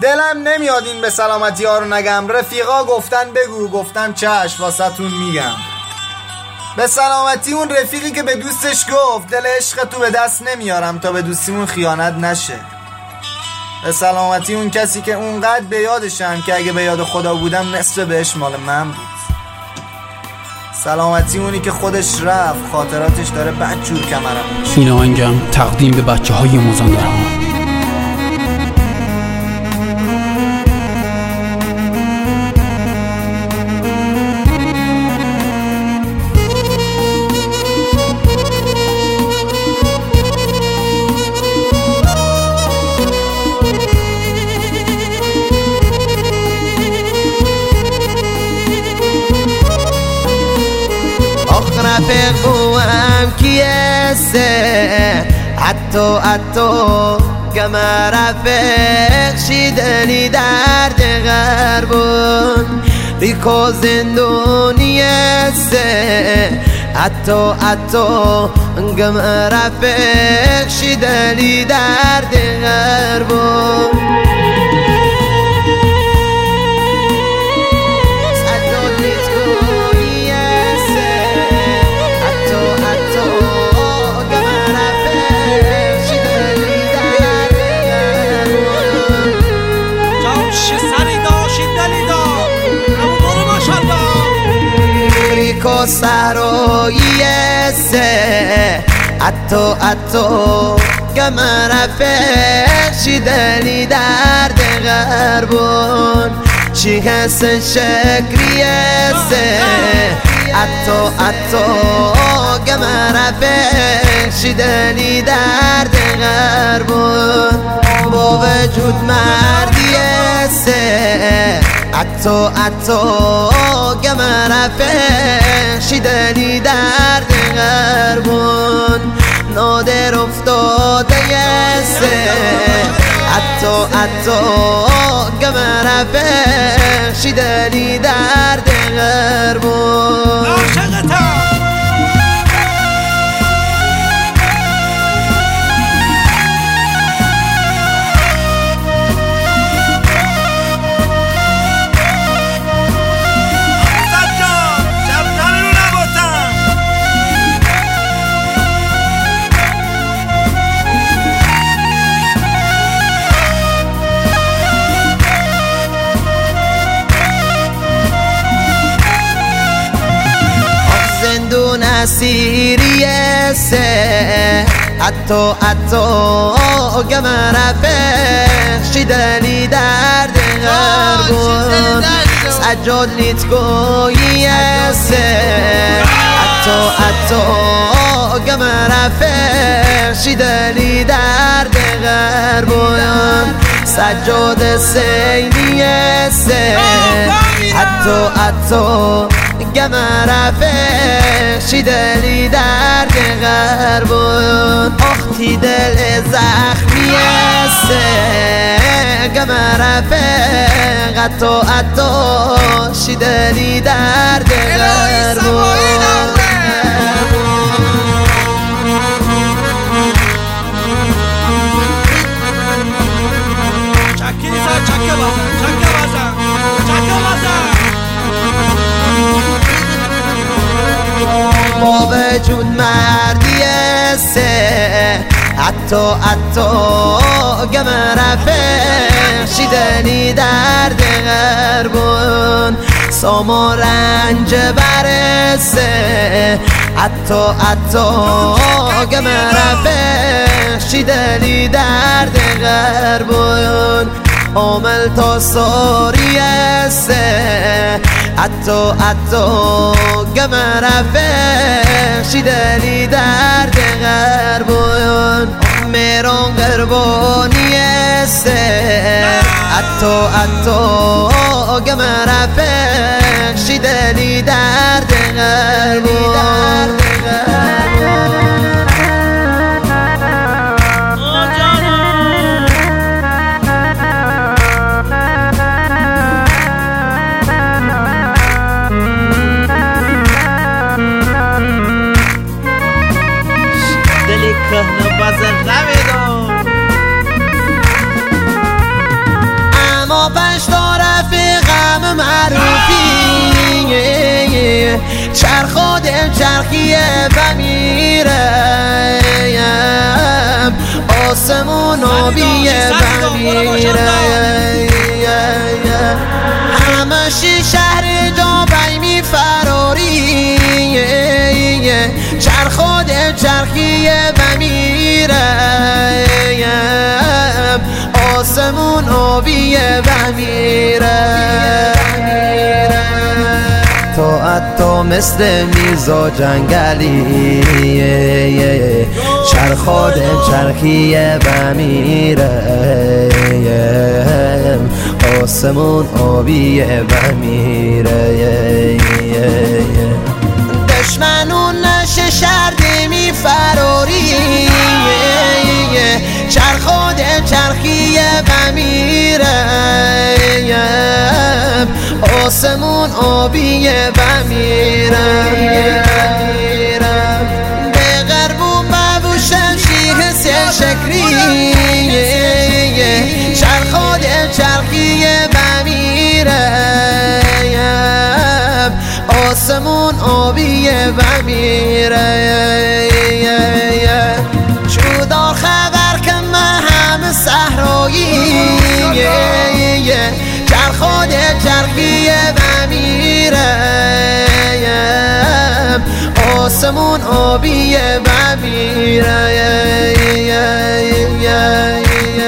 دلم نمیاد این به سلامتی ها رو نگم. رفیقا گفتن بگو، گفتم چشم واسه‌تون میگم. به سلامتی اون رفیقی که به دوستش گفت دل عشق تو به دست نمیارم تا به دوستیمون خیانت نشه. به سلامتی اون کسی که اونقدر به یادشم که اگه به یاد خدا بودم نصف بهش مال من بود. سلامتی اونی که خودش رفت خاطراتش داره بدجور کمرم. این آهنگم تقدیم به بچه های مازندران. رفیق بوام کیسته حتی گمه رفیق شیدنی درد غربون ریکو زندونیسته حتی گمه رفیق شیدنی درد غربون کو سراییسته حتی گمه رفیق شیدنی درد غربون چی هست شکریسته حتی گمه رفیق شیدنی درد غربون با وجود مردیسته حتی گمه رفیق شیدنی درد غربون نادر افتاده یسته حتی گمه رفیق شیدنی درد غربون سیریسته حتی گمه رفیق شیدنی درد غربون سجاد لیت گویسته حتی گمه رفیق شیدنی درد غربون سجاد سینیسته حتی گمه رفیق شیدنی درد غربون اختی دل زخمیسته گمه رفیق حتی شیدنی درد غربون با وجود مردیسته حتی گمه رفیق شیدنی درد غربون ساما رنج برسته حتی گمه رفیق شیدنی درد غربون عامل تا ساریسته حتی گمه رفیق شیدنی درد غربون میران قربانیسته حتی گمه رفیق شیدنی درد غربون چرخ چرخیه و میرم آسمون آبیه و میرم همشی شهر جابی می فراری چرخ چرخیه و میرم آسمون آبیه و میرم تو مثل میزا جنگلی چرخ چرخیه و میرم آسمون آبیه و میره دشمنون نشه شرده می فراری چرخ چرخیه و میرم آسمون آبیه و میرم به غرب و مبوشم شیه سه شکری چرخ چرخیه و میرم آسمون آبیه و میرم چودار خبر که من همه صحرایی چرخ چرخیه و میرم آسمون آبیه و میرم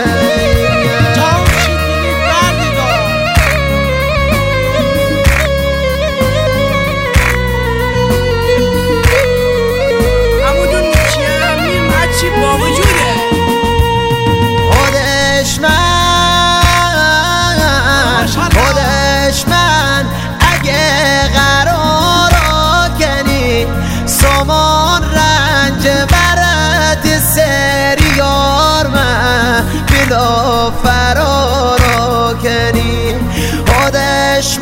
خودش من اگه قرار کنی سامان رنج برد سریار من بلا فرار کنی خودش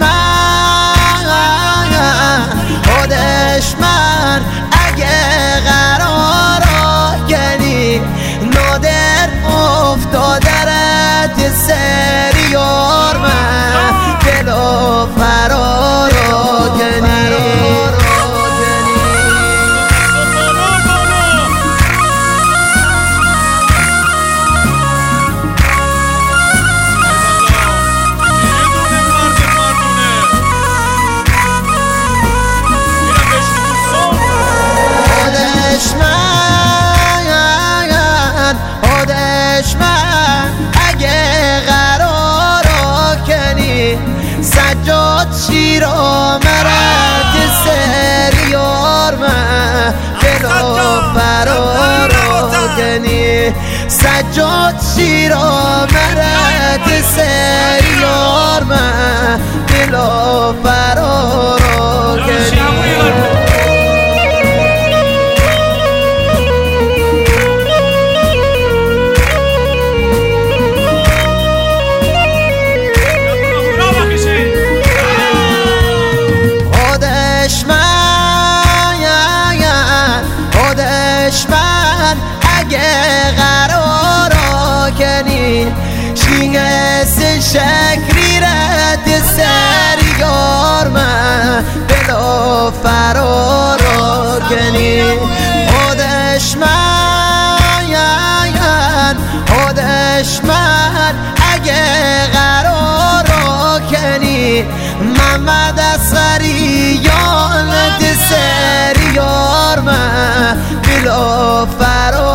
من اگه قرار کنی نادر افتادرد سریار من بلا فرار کنی خودش من اگه قرار کنی سجاد شیر آمرد سریار من بلا فرار کنی سجاد شیر آمرد سریار من بلا فرار کنی من اگه قرار کنی شیعه شکری رد سریار من بلا فرار کنی خودش من اگه قرار کنی محمد اصغریان سریار من بلا فرار